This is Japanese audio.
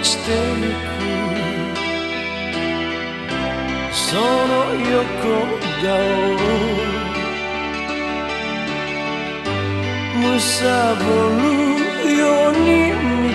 落ちてゆくその横顔を貪るように見